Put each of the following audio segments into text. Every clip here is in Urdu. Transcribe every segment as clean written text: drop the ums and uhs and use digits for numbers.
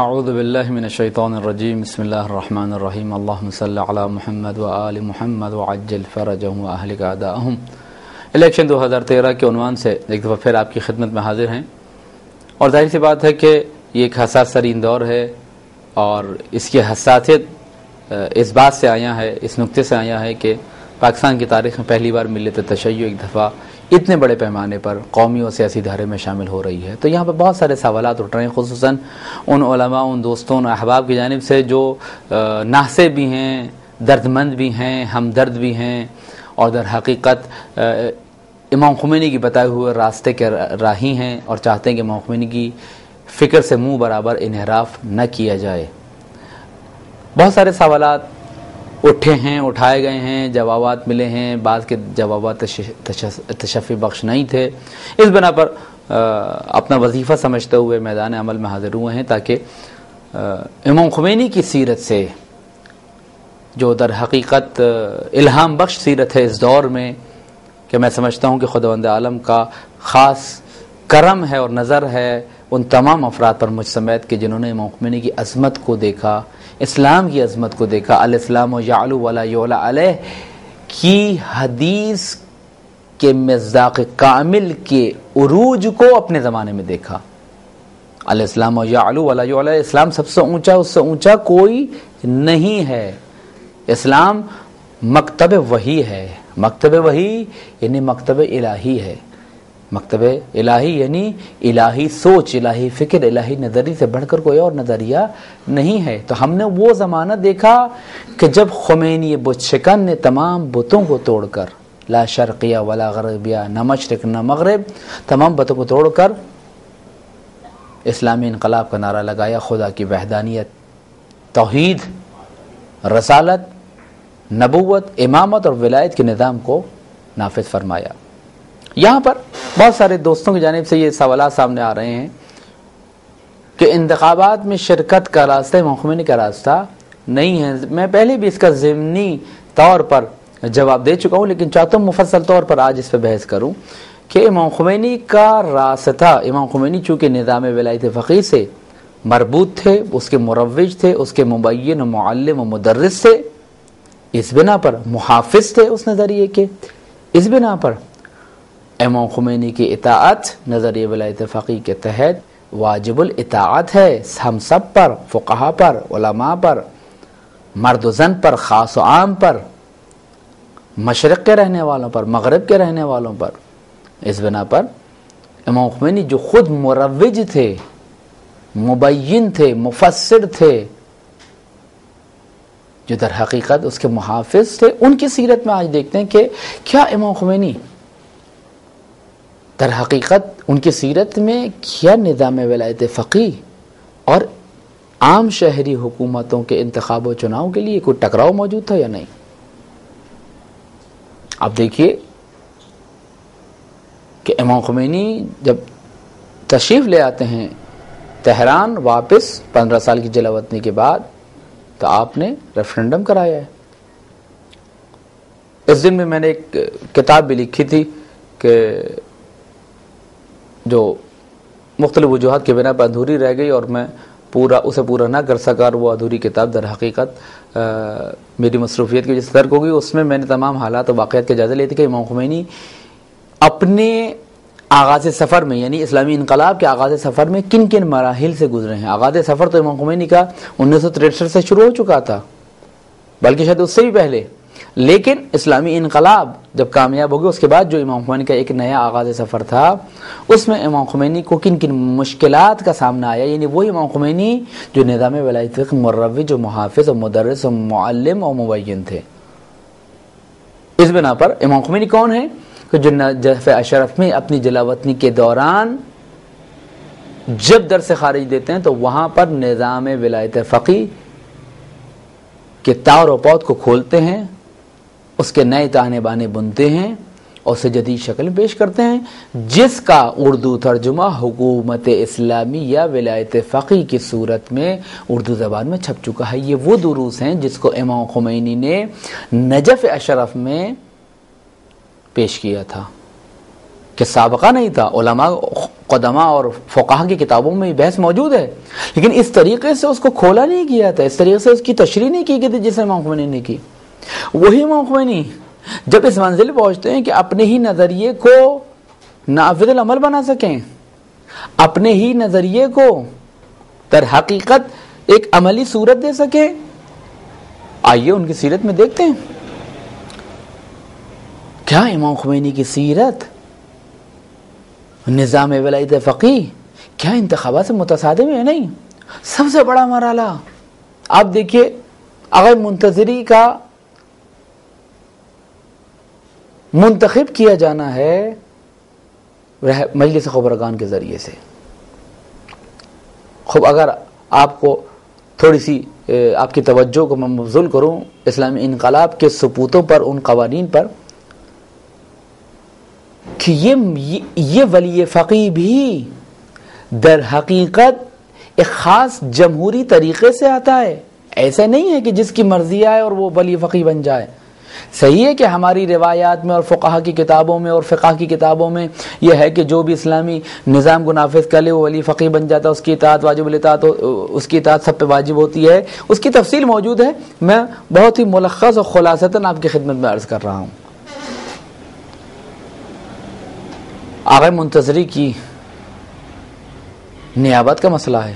اعوذ باللہ من الشیطان الرجیم بسم اللہ الرحمن الرحیم اللہم صلی علی محمد و آل محمد وعجل فرجہم و اہلک اعداءہم۔ الیکشن 2013 کے عنوان سے ایک دفعہ پھر آپ کی خدمت میں حاضر ہیں، اور ظاہر سی بات ہے کہ یہ ایک حساس ترین دور ہے، اور اس کی حساسیت اس بات سے آیا ہے، اس نقطے سے آیا ہے کہ پاکستان کی تاریخ میں پہلی بار ملت تشیع ایک دفعہ اتنے بڑے پیمانے پر قومی اور سیاسی دھارے میں شامل ہو رہی ہے۔ تو یہاں پہ بہت سارے سوالات اٹھ رہے ہیں، خصوصاً ان علماء، ان دوستوں، ان احباب کی جانب سے جو ناصح بھی ہیں، درد مند بھی ہیں، ہمدرد بھی ہیں، اور در حقیقت امام خمینی کی بتائے ہوئے راستے کے راہی ہیں، اور چاہتے ہیں کہ امام خمینی کی فکر سے منہ برابر انحراف نہ کیا جائے۔ بہت سارے سوالات اٹھے ہیں، اٹھائے گئے ہیں، جوابات ملے ہیں، بعض کے جوابات تشفی بخش نہیں تھے۔ اس بنا پر اپنا وظیفہ سمجھتے ہوئے میدان عمل میں حاضر ہوئے ہیں، تاکہ امام خمینی کی سیرت سے، جو در حقیقت الہام بخش سیرت ہے اس دور میں، کہ میں سمجھتا ہوں کہ خداوند عالم کا خاص کرم ہے اور نظر ہے ان تمام افراد پر مجھ سمیت کہ جنہوں نے امام خمینی کی عظمت کو دیکھا، اسلام کی عظمت کو دیکھا، الاسلام یعلو ولا یعلی علیہ کی حدیث کے مصداق کامل کے عروج کو اپنے زمانے میں دیکھا۔ الاسلام یعلو ولا یعلی علیہ، اسلام سب سے اونچا، اس سے اونچا کوئی نہیں ہے۔ اسلام مکتب وحی ہے، مکتب وحی یعنی مکتب الہی ہے، مکتب الہی یعنی الہی سوچ، الہی فکر، الہی نظریے سے بڑھ کر کوئی اور نظریہ نہیں ہے۔ تو ہم نے وہ زمانہ دیکھا کہ جب خمینی بت شکن نے تمام بتوں کو توڑ کر، لا شرقیہ ولا غربیہ، نہ مشرق نہ مغرب، تمام بتوں کو توڑ کر اسلامی انقلاب کا نعرہ لگایا، خدا کی وحدانیت، توحید، رسالت، نبوت، امامت اور ولایت کے نظام کو نافذ فرمایا۔ یہاں پر بہت سارے دوستوں کی جانب سے یہ سوالات سامنے آ رہے ہیں کہ انتخابات میں شرکت کا راستہ امام خمینی کا راستہ نہیں ہے۔ میں پہلے بھی اس کا ضمنی طور پر جواب دے چکا ہوں، لیکن چاہتا ہوں مفصل طور پر آج اس پہ بحث کروں کہ امام خمینی کا راستہ، امام خمینی چونکہ نظام ولایت فقیہ سے مربوط تھے، اس کے مروج تھے، اس کے مبین و معلم و مدرس تھے، اس بنا پر محافظ تھے اس نظریے کے، اس بنا پر امام خمینی کی اطاعت نظریہ ولایت فقیہ کے تحت واجب الاطاعت ہے، ہم سب پر، فقہا پر، علماء پر، مرد و زن پر، خاص و عام پر، مشرق کے رہنے والوں پر، مغرب کے رہنے والوں پر۔ اس بنا پر امام خمینی جو خود مروج تھے، مبین تھے، مفسر تھے، جو در حقیقت اس کے محافظ تھے، ان کی سیرت میں آج دیکھتے ہیں کہ کیا امام خمینی در حقیقت ان کی سیرت میں کیا نظام ولایت فقیہ اور عام شہری حکومتوں کے انتخاب و چناؤ کے لیے کوئی ٹکراؤ موجود تھا یا نہیں۔ اب دیکھیے کہ امام خمینی جب تشریف لے آتے ہیں تہران واپس 15 سال کی جلا وطنی کے بعد، تو آپ نے ریفرنڈم کرایا ہے۔ اس دن میں نے ایک کتاب بھی لکھی تھی کہ جو مختلف وجوہات کے بنا پر ادھوری رہ گئی، اور میں اسے پورا نہ کر سکا، اور وہ ادھوری کتاب در حقیقت میری مصروفیت کی وجہ سے ترک ہو گئی۔ اس میں نے تمام حالات و واقعات کے جائزہ لیے تھے کہ امام خمینی اپنے آغاز سفر میں، یعنی اسلامی انقلاب کے آغاز سفر میں کن کن مراحل سے گزرے ہیں۔ آغاز سفر تو امام خمینی کا 1963 سے شروع ہو چکا تھا، بلکہ شاید اس سے بھی پہلے، لیکن اسلامی انقلاب جب کامیاب ہو گیا، اس کے بعد جو امام خمینی کا ایک نیا آغاز سفر تھا، اس میں امام خمینی کو کن کن مشکلات کا سامنا آیا، یعنی وہی امام خمینی جو نظام ولایت فقہ مروج و محافظ و مدرس و معلم و مبین تھے۔ اس بنا پر امام خمینی کون ہے کہ جو نجف اشرف میں اپنی جلا وطنی کے دوران جب در سے خارج دیتے ہیں، تو وہاں پر نظام ولایت فقہ کے تار و پود کو کھولتے ہیں، اس کے نئے تانے بانے بنتے ہیں، اور اسے جدید شکل میں پیش کرتے ہیں، جس کا اردو ترجمہ حکومت اسلامی یا ولایت فقیہ کی صورت میں اردو زبان میں چھپ چکا ہے۔ یہ وہ دروس ہیں جس کو امام خمینی نے نجف اشرف میں پیش کیا تھا، کہ سابقہ نہیں تھا، علماء قدما اور فقہا کی کتابوں میں یہ بحث موجود ہے، لیکن اس طریقے سے اس کو کھولا نہیں کیا تھا، اس طریقے سے اس کی تشریح نہیں کی گئی تھی جس امام خمینی نے کی۔ وہی امام خمینی جب اس منزل پہنچتے ہیں کہ اپنے ہی نظریے کو نافذ العمل بنا سکیں، اپنے ہی نظریے کو در حقیقت ایک عملی صورت دے سکیں، آئیے ان کی سیرت میں دیکھتے ہیں۔ کیا امام خمینی کی سیرت نظام ولایت فقیہ کیا انتخابات سے متصادم ہے؟ نہیں۔ سب سے بڑا مرحلہ آپ دیکھیے، اگر منتظری کا منتخب کیا جانا ہے مجلس خبرگان کے ذریعے سے، خوب اگر آپ کو تھوڑی سی آپ کی توجہ کو میں مبذول کروں اسلامی انقلاب کے ثبوتوں پر، ان قوانین پر، کہ یہ ولی فقیہ بھی در حقیقت ایک خاص جمہوری طریقے سے آتا ہے، ایسا نہیں ہے کہ جس کی مرضی آئے اور وہ ولی فقیہ بن جائے۔ صحیح ہے کہ ہماری روایات میں اور فقہا کی کتابوں میں اور فقہ کی کتابوں میں یہ ہے کہ جو بھی اسلامی نظام کو نافذ کر لے وہ ولی فقیہ بن جاتا ہے، اس کی اطاعت واجب الاطاعت، اس کی اطاعت سب پہ واجب ہوتی ہے۔ اس کی تفصیل موجود ہے، میں بہت ہی ملخص اور خلاصتاً آپ کی خدمت میں عرض کر رہا ہوں۔ آغا منتظری کی نیابت کا مسئلہ ہے،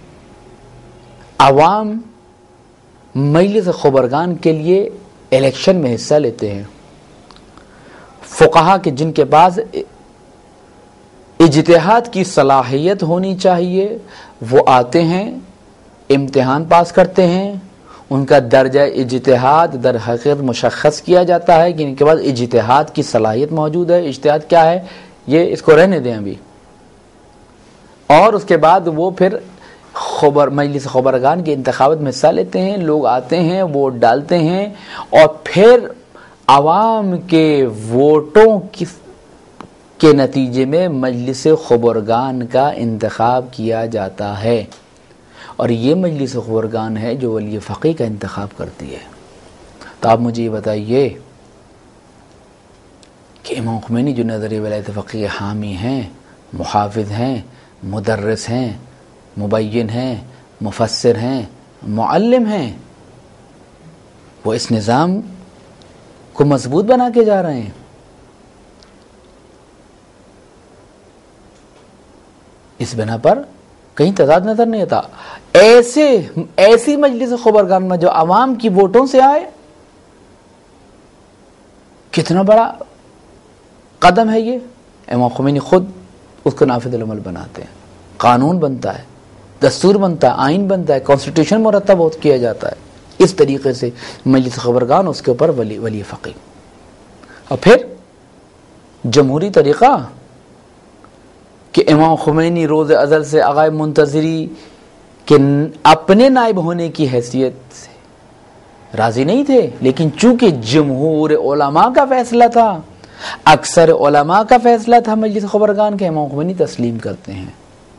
عوام مجلس خبرگان کے لیے الیکشن میں حصہ لیتے ہیں، فقہا کے جن کے پاس اجتہاد کی صلاحیت ہونی چاہیے وہ آتے ہیں، امتحان پاس کرتے ہیں، ان کا درجہ اجتہاد در حقیقت مشخص کیا جاتا ہے کہ ان کے پاس اجتہاد کی صلاحیت موجود ہے۔ اجتہاد کیا ہے یہ اس کو رہنے دیں ابھی، اور اس کے بعد وہ پھر مجلس خبرگان کے انتخابات میں حصہ لیتے ہیں، لوگ آتے ہیں، ووٹ ڈالتے ہیں، اور پھر عوام کے ووٹوں کے نتیجے میں مجلس خبرگان کا انتخاب کیا جاتا ہے، اور یہ مجلس خبرگان ہے جو ولی فقیہ کا انتخاب کرتی ہے۔ تو آپ مجھے یہ بتائیے کہ امام خمینی جو نظریہ ولایت فقیہ حامی ہیں، محافظ ہیں، مدرس ہیں، مبین ہیں، مفسر ہیں، معلم ہیں، وہ اس نظام کو مضبوط بنا کے جا رہے ہیں۔ اس بنا پر کہیں تضاد نظر نہیں آتا۔ ایسی مجلس خبرگان میں جو عوام کی ووٹوں سے آئے، کتنا بڑا قدم ہے یہ۔ امام خمینی خود اس کو نافذ العمل بناتے ہیں، قانون بنتا ہے، دستور بنتا ہے، آئین بنتا ہے، کانسٹیٹیوشن مرتب کیا جاتا ہے۔ اس طریقے سے مجلس خبرگان اس کے اوپر ولی فقیہ، اور پھر جمہوری طریقہ کہ امام خمینی روز ازل سے آغا منتظری کے اپنے نائب ہونے کی حیثیت سے راضی نہیں تھے، لیکن چونکہ جمہور علماء کا فیصلہ تھا، اکثر علماء کا فیصلہ تھا مجلس خبرگان کے، امام خمینی تسلیم کرتے ہیں۔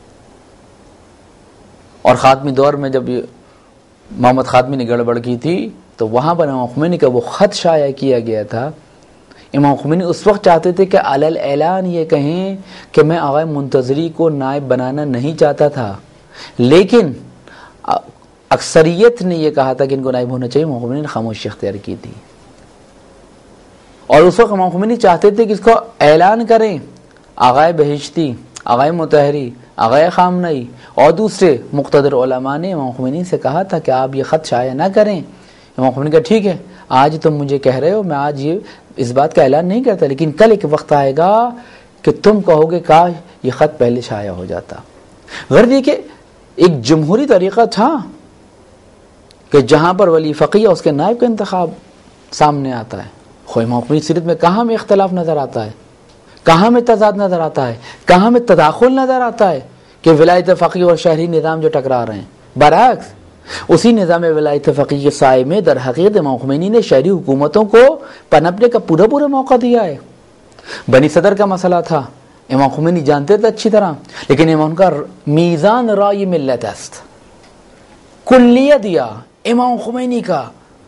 اور خاتمی دور میں جب محمد خاتمی نے گڑبڑ کی تھی تو وہاں پر امام خمینی کا وہ خط شائع کیا گیا تھا۔ امام خمینی اس وقت چاہتے تھے کہ علل اعلان یہ کہیں کہ میں آغا منتظری کو نائب بنانا نہیں چاہتا تھا، لیکن اکثریت نے یہ کہا تھا کہ ان کو نائب ہونا چاہیے، امام خمینی نے خاموشی اختیار کی تھی۔ اور اس وقت امام خمینی چاہتے تھے کہ اس کو اعلان کریں، آغا بہشتی، آغا مطہری، آغا خامنئی اور دوسرے مقتدر علماء نے امام خمینی سے کہا تھا کہ آپ یہ خط شائع نہ کریں۔ امام خمینی کہا ٹھیک ہے، آج تم مجھے کہہ رہے ہو، میں آج اس بات کا اعلان نہیں کرتا، لیکن کل ایک وقت آئے گا کہ تم کہو گے کاش یہ خط پہلے شائع ہو جاتا۔ غرض یہ کہ ایک جمہوری طریقہ تھا کہ جہاں پر ولی فقیہ اس کے نائب کا انتخاب سامنے آتا ہے۔ امام خمینی سیرت میں کہاں میں اختلاف نظر آتا ہے، کہاں میں تضاد نظر آتا ہے، کہاں میں تداخل نظر آتا ہے کہ ولایت فقیہ اور شہری نظام جو ٹکرا رہے ہیں؟ برعکس اسی نظام ولایت فقیہ کے سائے میں در حقیقت امام خمینی نے شہری حکومتوں کو پنپنے کا پورا موقع دیا ہے۔ بنی صدر کا مسئلہ تھا، امام خمینی جانتے تھے اچھی طرح، لیکن امام کا میزان رائے ملت است کلیہ دیا۔ امام خمینی کا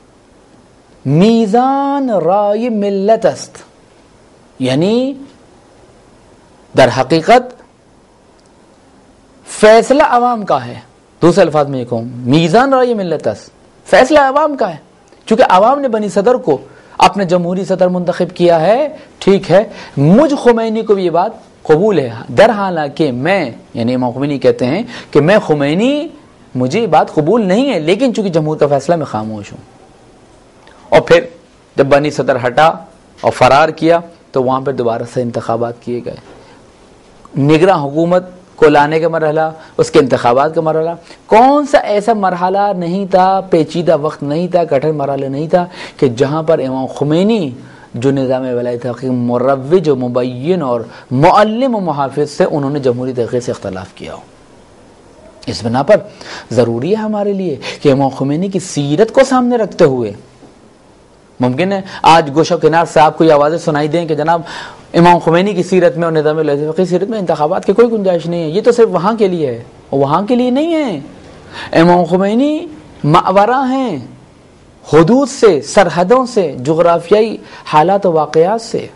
میزان رائے ملت است، یعنی در حقیقت فیصلہ عوام کا ہے. دوسرے الفاظ میں یہ کہوں میزان رائے ملت است، فیصلہ عوام کا ہے. چونکہ عوام نے بنی صدر کو اپنے جمہوری صدر منتخب کیا ہے، ٹھیک ہے، مجھ خمینی کو بھی یہ بات قبول ہے، در حالانکہ میں یعنی امام خمینی کہتے ہیں کہ میں خمینی، مجھے یہ بات قبول نہیں ہے، لیکن چونکہ جمہور کا فیصلہ میں خاموش ہوں. اور پھر جب بنی صدر ہٹا اور فرار کیا تو وہاں پہ دوبارہ سے انتخابات کیے گئے. نگراں حکومت کو لانے کا مرحلہ، اس کے انتخابات کا مرحلہ، کون سا ایسا مرحلہ نہیں تھا، پیچیدہ وقت نہیں تھا، کٹھن مرحلہ نہیں تھا کہ جہاں پر امام خمینی جو نظام ولایت فقیہ مروج و مبین اور معلم و محافظ سے، انہوں نے جمہوری طریقے سے اختلاف کیا ہو. اس بنا پر ضروری ہے ہمارے لیے کہ امام خمینی کی سیرت کو سامنے رکھتے ہوئے، ممکن ہے آج گوشہ کنار سے آپ کو یہ آوازیں سنائی دیں کہ جناب امام خمینی کی سیرت میں اور نظام ولایت فقیہ سیرت میں انتخابات کی کوئی گنجائش نہیں ہے، یہ تو صرف وہاں کے لیے ہے، وہاں کے لیے نہیں ہے. امام خمینی ماورا ہیں حدود سے، سرحدوں سے، جغرافیائی حالات و واقعات سے.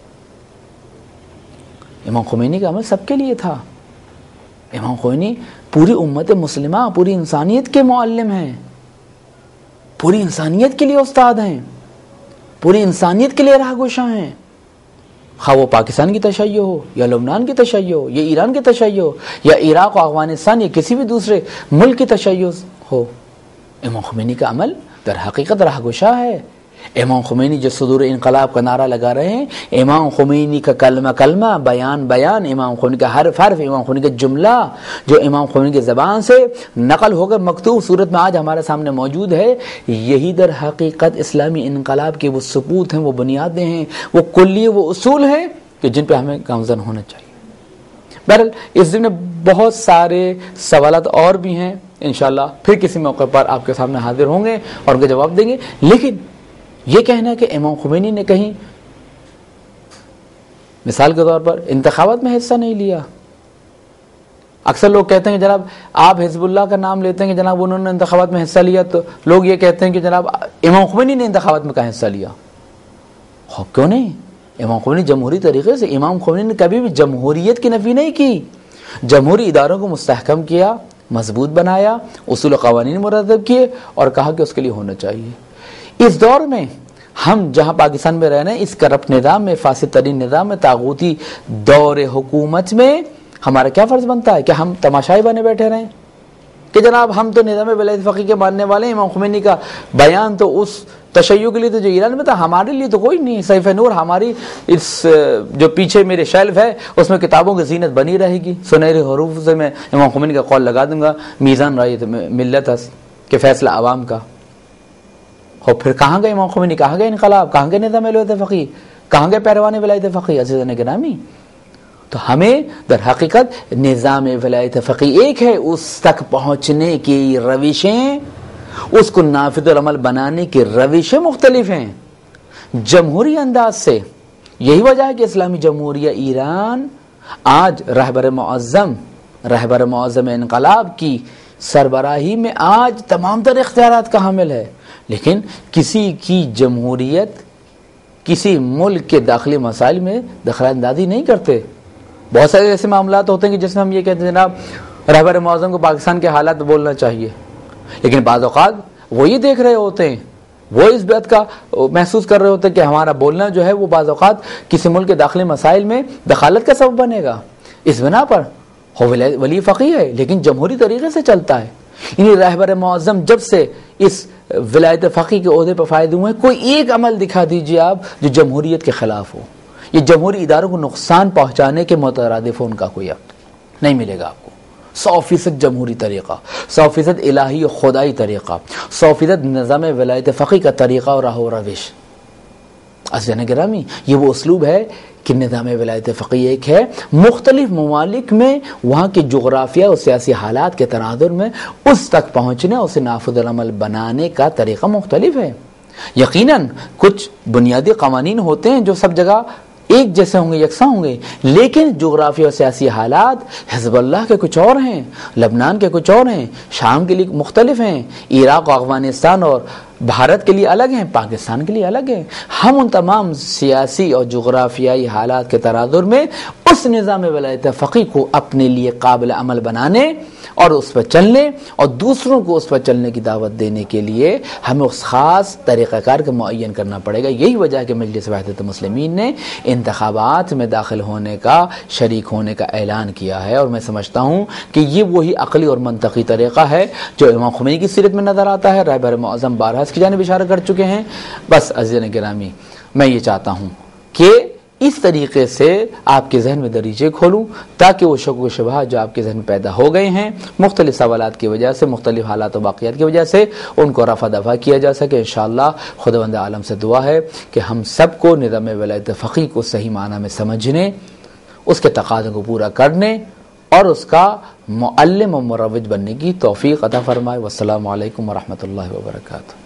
امام خمینی کا عمل سب کے لیے تھا. امام خمینی پوری امت مسلمہ، پوری انسانیت کے معلم ہیں، پوری انسانیت کے لیے استاد ہیں، پوری انسانیت کے لیے راہ گشاں ہیں. خواہ وہ پاکستان کی تشیع ہو یا لبنان کی تشیع ہو یا ایران کی تشیع ہو یا عراق و افغانستان یا کسی بھی دوسرے ملک کی تشیع ہو، امام خمینی کا عمل در حقیقت راہ گشا ہے. امام خمینی جو صدور انقلاب کا نعرہ لگا رہے ہیں، امام خمینی کا کلمہ کلمہ، بیان بیان، امام خمینی کا حرف حرف، امام خمینی کا جملہ جو امام خمینی کی زبان سے نقل ہو کر مکتوب صورت میں آج ہمارے سامنے موجود ہے، یہی در حقیقت اسلامی انقلاب کے وہ ثبوت ہیں، وہ بنیادیں ہیں، وہ کلیے، وہ اصول ہیں کہ جن پہ ہمیں گامزن ہونا چاہیے. بہرحال اس دن بہت سارے سوالات اور بھی ہیں، انشاءاللہ پھر کسی موقع پر آپ کے سامنے حاضر ہوں گے اور ان کے جواب دیں گے. لیکن یہ کہنا کہ امام خمینی نے کہیں مثال کے طور پر انتخابات میں حصہ نہیں لیا. اکثر لوگ کہتے ہیں کہ جناب آپ حزب اللہ کا نام لیتے ہیں کہ جناب انہوں نے انتخابات میں حصہ لیا، تو لوگ یہ کہتے ہیں کہ جناب امام خمینی نے انتخابات میں کہاں حصہ لیا. کیوں نہیں؟ امام خمینی جمہوری طریقے سے، امام خمینی نے کبھی بھی جمہوریت کی نفی نہیں کی، جمہوری اداروں کو مستحکم کیا، مضبوط بنایا، اصول و قوانین مرتب کیے اور کہا کہ اس کے لیے ہونا چاہیے. اس دور میں ہم جہاں پاکستان میں رہنے، اس کرپٹ نظام میں، فاسد ترین نظام میں، طاغوتی دور حکومت میں ہمارا کیا فرض بنتا ہے کہ ہم تماشائی بنے بیٹھے رہیں کہ جناب ہم تو نظام ولایت فقیہ کے ماننے والے ہیں، امام خمینی کا بیان تو اس تشیع کے لیے تو جو ایران میں تھا، ہمارے لیے تو کوئی نہیں. صحیفہ نور ہماری اس جو پیچھے میرے شیلف ہے اس میں کتابوں کی زینت بنی رہے گی، سنہرے حروف سے میں امام خمینی کا قول لگا دوں گا، میزان رائے ملت است کہ فیصلہ عوام کا. اور پھر کہاں گئے امام خمینی، کہاں گئے انقلاب، کہاں گئے نظام ولایت فقیہ، کہاں گئے پیروان ولایت فقیہ؟ عزیزان گرامی، تو ہمیں در حقیقت نظام ولایت فقیہ ایک ہے، اس تک پہنچنے کی روشیں، اس کو نافذ العمل بنانے کی روشیں مختلف ہیں جمہوری انداز سے. یہی وجہ ہے کہ اسلامی جمہوریہ ایران آج رہبر معظم انقلاب کی سربراہی میں آج تمام تر اختیارات کا حامل ہے، لیکن کسی کی جمہوریت کسی ملک کے داخلی مسائل میں دخل اندازی نہیں کرتے. بہت سارے ایسے معاملات ہوتے ہیں کہ جس میں ہم یہ کہتے ہیں جناب رہبر معظم کو پاکستان کے حالات بولنا چاہیے، لیکن بعض اوقات وہ یہ دیکھ رہے ہوتے ہیں، وہ اس بات کا محسوس کر رہے ہوتے ہیں کہ ہمارا بولنا جو ہے وہ بعض اوقات کسی ملک کے داخلی مسائل میں دخالت کا سبب بنے گا. اس بنا پر ولی فقیہ ہے لیکن جمہوری طریقے سے چلتا ہے. یعنی رہبر معظم جب سے اس ولایت فقیہ کے عہدے پر فائد ہوئے ہیں، کوئی ایک عمل دکھا دیجیے آپ جو جمہوریت کے خلاف ہو، یہ جمہوری اداروں کو نقصان پہنچانے کے مترادف ہو، ان کا کوئی عقد نہیں ملے گا آپ کو. 100% جمہوری طریقہ، 100% الہی و خدائی طریقہ، 100% نظام ولایت فقیہ کا طریقہ اور راہ و روش. عزیزان گرامی، یہ وہ اسلوب ہے کہ نظام ولایت فقیہ ایک ہے، مختلف ممالک میں وہاں کے جغرافیہ اور سیاسی حالات کے تناظر میں اس تک پہنچنے، اسے نافذ العمل بنانے کا طریقہ مختلف ہے. یقیناً کچھ بنیادی قوانین ہوتے ہیں جو سب جگہ ایک جیسے ہوں گے، یکساں ہوں گے، لیکن جغرافیہ اور سیاسی حالات حزب اللہ کے کچھ اور ہیں، لبنان کے کچھ اور ہیں، شام کے لیے مختلف ہیں، عراق و افغانستان اور بھارت کے لیے الگ ہیں، پاکستان کے لیے الگ ہیں. ہم ان تمام سیاسی اور جغرافیائی حالات کے تناظر میں اس نظام ولایت فقیہ کو اپنے لیے قابل عمل بنانے اور اس پر چلنے اور دوسروں کو اس پر چلنے کی دعوت دینے کے لیے ہمیں اس خاص طریقہ کار کا معین کرنا پڑے گا. یہی وجہ ہے کہ مجلس وحدت المسلمین نے انتخابات میں داخل ہونے کا، شریک ہونے کا اعلان کیا ہے. اور میں سمجھتا ہوں کہ یہ وہی عقلی اور منطقی طریقہ ہے جو امام خمینی کی سیرت میں نظر آتا ہے. رہبر معظم بارہا اس کی جانب اشارہ کر چکے ہیں. بس عزیزان گرامی، میں یہ چاہتا ہوں کہ اس طریقے سے آپ کے ذہن میں دریچے کھولوں تاکہ وہ شک و شبہات جو آپ کے ذہن میں پیدا ہو گئے ہیں مختلف سوالات کی وجہ سے، مختلف حالات و واقعات کی وجہ سے، ان کو رفع دفع کیا جا سکے. انشاءاللہ خداوند عالم سے دعا ہے کہ ہم سب کو نظام ولایت فقیہ کو صحیح معنی میں سمجھنے، اس کے تقاضوں کو پورا کرنے اور اس کا معلم و مروج بننے کی توفیق عطا فرمائے. والسلام علیکم ورحمۃ اللہ وبرکاتہ.